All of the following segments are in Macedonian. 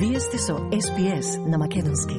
Вие сте со SPS на Македонски.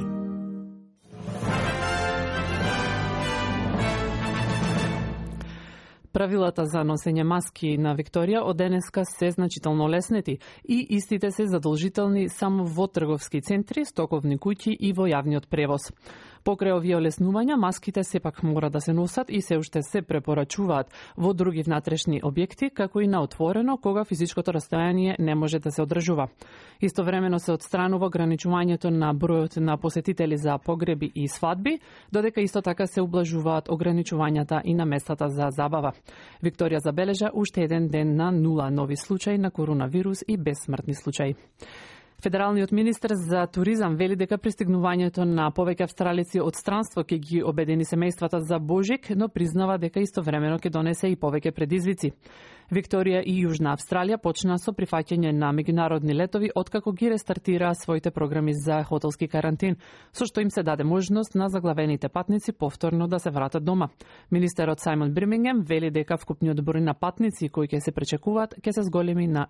Правилата за носење маски на Викторија од денеска се значително леснети и истите се задолжителни само во трговски центри, стоковни куќи и во јавниот превоз. Покрај овие олеснувања, маските сепак мора да се носат и се уште се препорачуваат во други внатрешни објекти, како и на отворено, кога физичкото растојание не може да се одржува. Истовремено се отстранува ограничувањето на бројот на посетители за погреби и свадби, додека исто така се ублажуваат ограничувањата и на местата за забава. Викторија забележа уште еден ден на 0 нови случаи на коронавирус и безсмртни случаи. Федералниот министер за туризам вели дека пристигнувањето на повеќе австралици од странство ќе ги обедини семејствата за Божик, но признава дека истовремено ќе донесе и повеќе предизвици. Викторија и Јужна Австралија почнаа со прифаќање на меѓународни летови откако ги рестартираа своите програми за хотелски карантин, со што им се даде можност на заглавените патници повторно да се вратат дома. Министерот Сајмон Бирмингем вели дека вкупниот број на патници кои ќе се пречекуваат ќе се зголеми на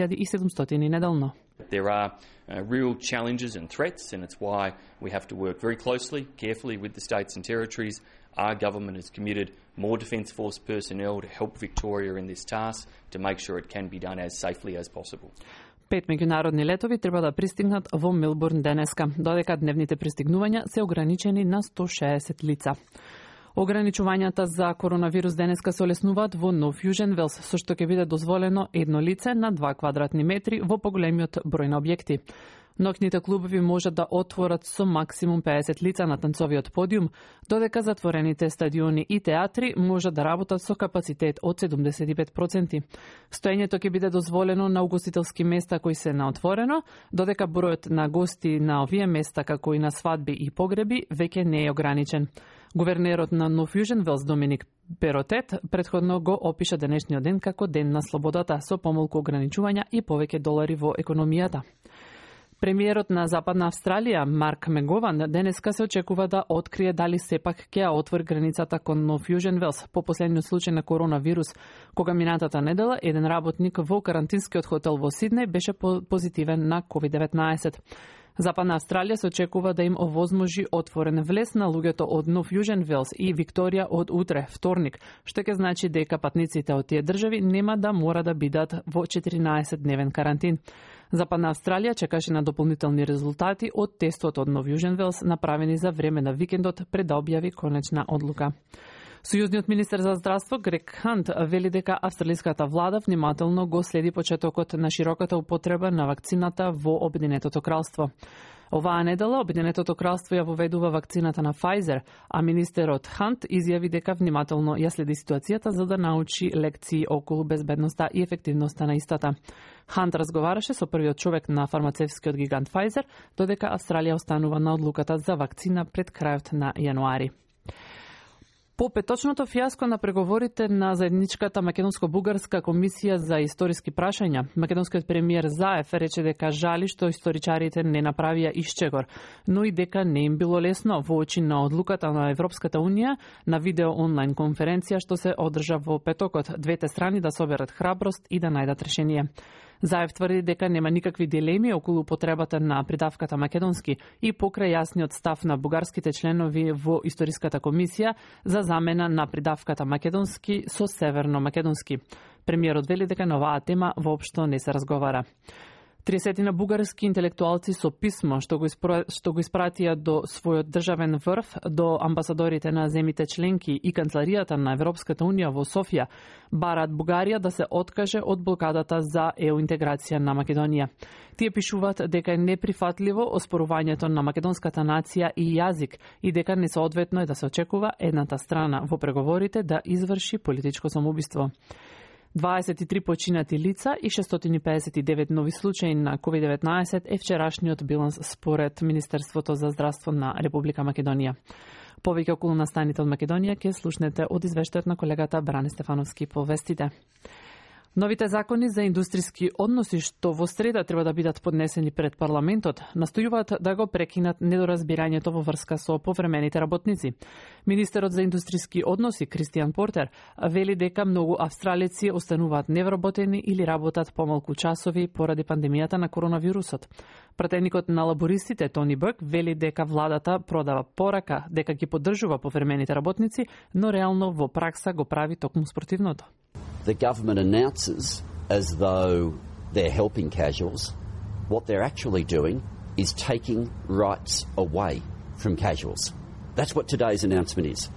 6700 неделно. There are real challenges and threats, and it's why we have to work very closely, carefully with the states and territories. Our government has committed more Defence Force personnel to help Victoria in this task to make sure it can be done as safely as possible. 5 меѓународни летови треба да пристигнат во Мелбурн денеска, додека дневните пристигнувања се ограничени на 160 лица. Ограничувањата за коронавирус денеска се олеснуваат во Нов Јужен Велс, со што ќе биде дозволено едно лице на 2 квадратни метри во поголемиот број на објекти. Ноќните клубови можат да отворат со максимум 50 лица на танцовиот подиум, додека затворените стадиони и театри можат да работат со капацитет од 75%. Стоењето ќе биде дозволено на угостителски места кои се на отворено, додека бројот на гости на овие места, како и на свадби и погреби, веќе не е ограничен. Гувернерот на Нов Јужен Велс Доминик Перотет претходно го опиша денешниот ден како ден на слободата, со помалку ограничувања и повеќе долари во економијата. Премиерот на Западна Австралија, Марк Мегован, денеска се очекува да открие дали сепак ќе ја отвори границата кон Нов Јужен Велс по последниот случај на коронавирус, кога минатата недела еден работник во карантинскиот хотел во Сиднеј беше позитивен на COVID-19. Западна Австралија се очекува да им овозможи отворен влез на луѓето од Нов Јужен Велс и Викторија од утре, вторник, што ќе значи дека патниците од тие држави нема да мора да бидат во 14-дневен карантин. Западна Австралија чекаше на дополнителни резултати од тестот од Нов Јужен Велс направени за време на викендот пред да објави конечна одлука. Сојузниот министер за здравство Грег Хант вели дека австралиската влада внимателно го следи почетокот на широката употреба на вакцината во Обединетото кралство. Оваа недела Обединетото кралство ја воведува вакцината на Pfizer, а министерот Хант изјави дека внимателно ја следи ситуацијата за да научи лекции околу безбедноста и ефективноста на истата. Хант разговараше со првиот човек на фармацевскиот гигант Pfizer, додека Австралија останува на одлуката за вакцина пред крајот на јануари. По петочното фијаско на преговорите на заедничката Македонско-Бугарска комисија за историски прашања, македонскиот премиер Заев рече дека жали што историчарите не направија исчегор, но и дека не им било лесно во очи на одлуката на Европската унија на видео онлайн конференција што се одржа во петокот, двете страни да соберат храброст и да најдат решение. Заев тврди дека нема никакви дилеми околу потребата на придавката македонски и покрај јасниот став на бугарските членови во историската комисија за замена на придавката македонски со северно македонски. Премиерот вели дека на оваа тема воопшто не се разговара. 30 на бугарски интелектуалци со писмо што го испратија до својот државен врв, до амбасадорите на земите членки и канцеларијата на Европската унија во Софија, бараат Бугарија да се откаже од блокадата за ЕУ интеграција на Македонија. Тие пишуваат дека е неприфатливо оспорувањето на македонската нација и јазик и дека несоодветно е да се очекува едната страна во преговорите да изврши политичко самоубиство. 23 починати лица и 659 нови случаи на COVID-19 е вчерашниот биланс според Министерството за здравство на Република Македонија. Повеќе околу настаните од Македонија ќе слушнете од извештајот на колегата Бране Стефановски по вестите. Новите закони за индустријски односи што во среда треба да бидат поднесени пред парламентот, настојуваат да го прекинат недоразбирањето во врска со повремените работници. Министерот за индустријски односи Кристијан Портер вели дека многу австралици остануваат невработени или работат помалку часови поради пандемијата на коронавирусот. Пратеникот на лабористите Тони Бърк вели дека владата продава порака дека ги поддржува повремените работници, но реално во пракса го прави токму спротивното. The government announces as though they're helping casuals. What they're actually doing is taking rights away from casuals. That's what today's announcement is.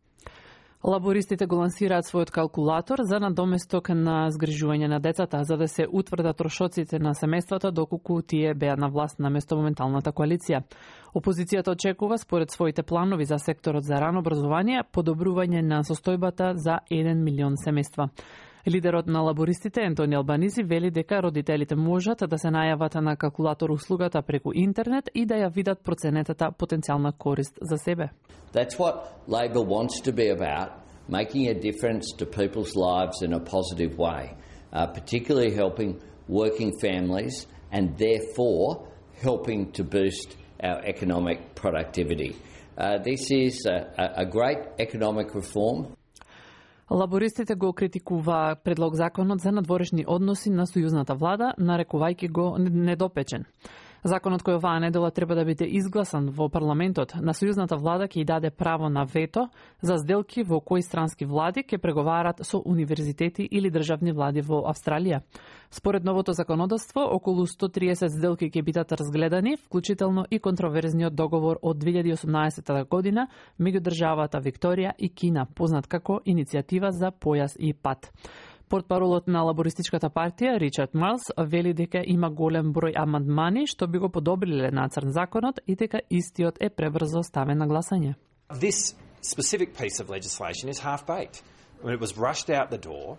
Лабористите го лансираат својот калкулатор за надоместок на згрижување на децата, за да се утврдат трошоците на семејствата доколку тие беа на власт наместо моменталната коалиција. Опозицијата очекува според своите планови за секторот за рано образование подобрување на состојбата за 1 милион семејства. Лидерот на лабористите Ентони Албанизи вели дека родителите можат да се најават на калкулатор услугата преку интернет и да ја видат проценетата потенцијална корист за себе. That's what Labor wants to be about, making a difference to people's lives in a positive way, particularly helping working families and therefore helping to boost our economic productivity. This is a great economic reform. Лабористите го критикуваа предлог законот за надворешни односи на сојузната влада, нарекувајќи го недопечен. Законот кој оваа недела треба да биде изгласан во парламентот на сојузната влада ќе даде право на вето за сделки во кои странски влади ќе преговарат со универзитети или државни влади во Австралија. Според новото законодавство, околу 130 сделки ќе бидат разгледани, вклучително и контроверзниот договор од 2018 година меѓу државата Викторија и Кина, познат како Иницијатива за појас и пат. Портпаролот на лабористичката партија Ричард Марлс вели дека има голем број амандмани што би го подобриле нацрт законот и дека истиот е пребрзо ставен на гласање. This specific piece of legislation is half-baked. When it was rushed out the door,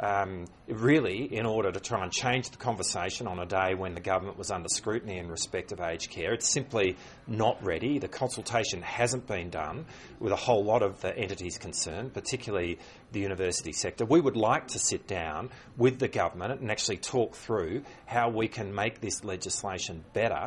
really in order to try and change the conversation on a day when the government was under scrutiny in respect of aged care. It's simply not ready. The consultation hasn't been done with a whole lot of the entities concerned, particularly the university sector. We would like to sit down with the government and actually talk through how we can make this legislation better.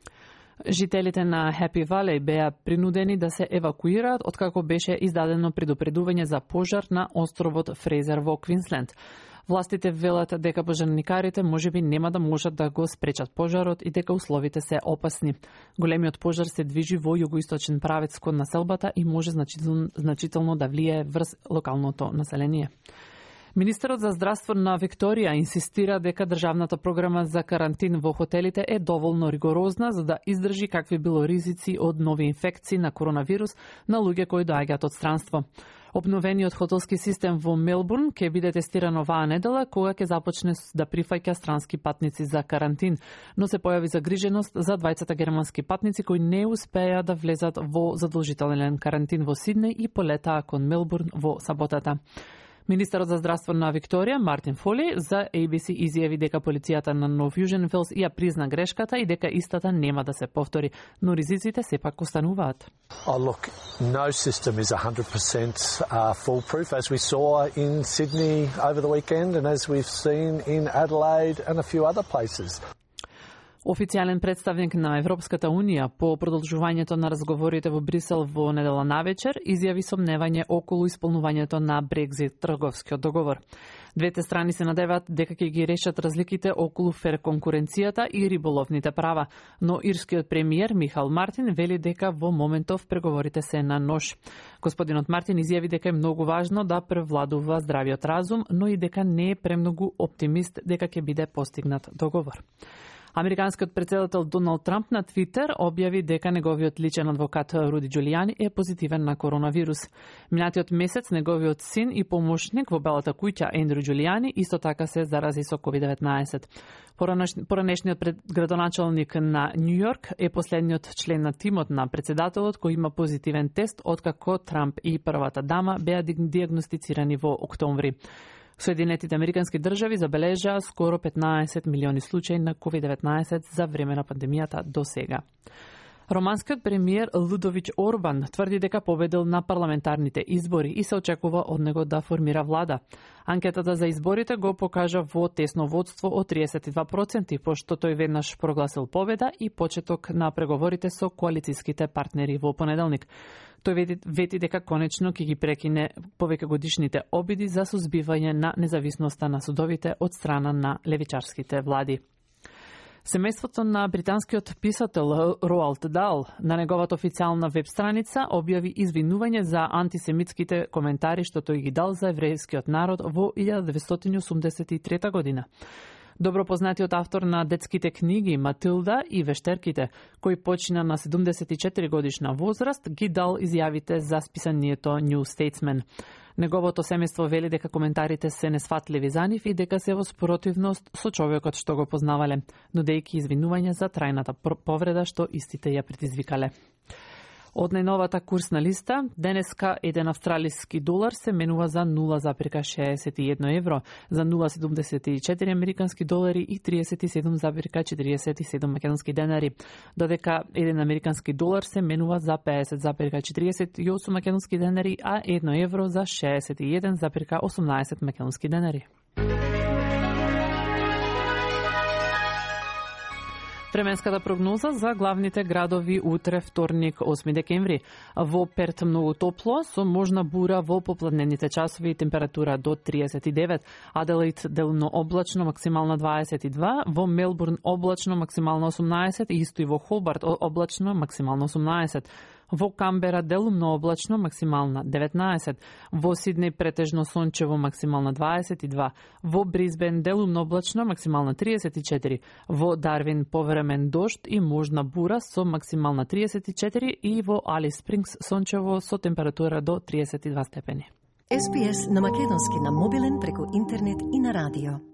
Жителите на Happy Valley беа принудени да се евакуираат откако беше издадено предупредување за пожар на островот Фрейзер во Квинсленд. Властите велат дека пожарникарите можеби нема да можат да го спречат пожарот и дека условите се опасни. Големиот пожар се движи во југоисточен правец кон населбата и може значително да влијае врз локалното население. Министерот за здравство на Викторија инсистира дека државната програма за карантин во хотелите е доволно ригорозна за да издржи какви било ризици од нови инфекции на коронавирус на луѓе кои доаѓаат од странство. Обновениот хотелски систем во Мелбурн ќе биде тестиран оваа недела кога ќе започне да прифаќа странски патници за карантин, но се појави загриженост за двајцата германски патници кои не успеа да влезат во задолжителен карантин во Сиднеј и полетаа кон Мелбурн во саботата. Министерот за здравство на Викторија, Мартин Фоли, за ABC изјави дека полицијата на Нов Јужен Велс ја призна грешката и дека истата нема да се повтори, но ризиците сепак остануваат. Look, no system is 100% foolproof, as we saw in Sydney over the weekend and as we've seen in Adelaide and a few other places. Официјален представник на Европската Унија по продолжувањето на разговорите во Брисел во недела навечер изјави сомневање околу исполнувањето на Брекзит, трговскиот договор. Двете страни се надеваат дека ќе ги решат разликите околу фер конкуренцијата и риболовните права, но ирскиот премиер Михал Мартин вели дека во моментов преговорите се на нож. Господинот Мартин изјави дека е многу важно да превладува здравиот разум, но и дека не е премногу оптимист дека ќе биде постигнат договор. Американскиот претседател Доналд Трамп на Твитер објави дека неговиот личен адвокат Руди Џулијани е позитивен на коронавирус. Минатиот месец неговиот син и помошник во Белата куќа Ендрю Џулијани исто така се зарази со COVID-19. Поранешниот градоначалник на Њу Јорк е последниот член на тимот на претседателот кој има позитивен тест откако Трамп и првата дама беа диагностицирани во октомври. Соединетите Американски држави забележаа скоро 15 милиони случаи на COVID-19 за време на пандемијата до сега. Романскиот премиер Лудовиќ Орбан тврди дека победил на парламентарните избори и се очекува од него да формира влада. Анкетата за изборите го покажа во тесно водство од 32%, пошто тој веднаш прогласил победа и почеток на преговорите со коалицијските партнери во понеделник. Тој вети дека конечно ќе ги прекине повеќегодишните обиди за сузбивање на независноста на судовите од страна на левичарските влади. Семејството на британскиот писател Роалд Дал на неговата официјална веб страница објави извинување за антисемитските коментари што тој ги дал за еврејскиот народ во 1983 година. Добро познатиот автор на детските книги Матилда и Вештерките, кој почина на 74 годишна возраст, ги дал изјавите за списанието New Statesman. Неговото семејство вели дека коментарите се несфатливи за нив и дека се во спротивност со човекот што го познавале, нудејќи извинување за трајната повреда што истите ја предизвикале. Од најновата курсна листа, денеска еден австралиски долар се менува за 0,61 евро, за 0,74 американски долари и 37,47 македонски денари, додека еден американски долар се менува за 50,48 македонски денари, а 1 евро за 61,18 македонски денари. Временската прогноза за главните градови утре, вторник, 8 декември. Во Перт многу топло, со можна бура во попладневните часови, температура до 39. Аделаид делумно облачно, максимална 22. Во Мелбурн облачно, максимална 18. И исто и во Хобарт облачно, максимална 18. Во Камбера делумно облачно, максимална 19. Во Сиднеј претежно сончево, максимална 22. Во Бризбен делумно облачно, максимална 34. Во Дарвин повремен дожд и можна бура со максимална 34 и во Алис Спрингс сончево со температура до 32 степени. SBS на македонски на мобилен преку интернет и на радио.